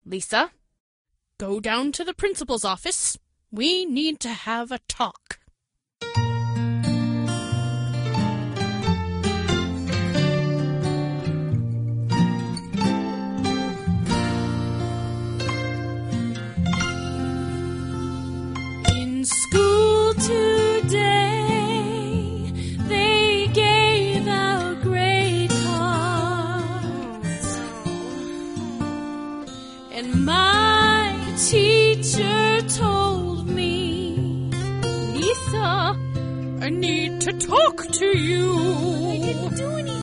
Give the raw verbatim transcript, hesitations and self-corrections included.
Lisa, go down to the principal's office. We need to have a talk. In school today, they gave out grade cards, and my teacher told me, Lisa, I need to talk to you.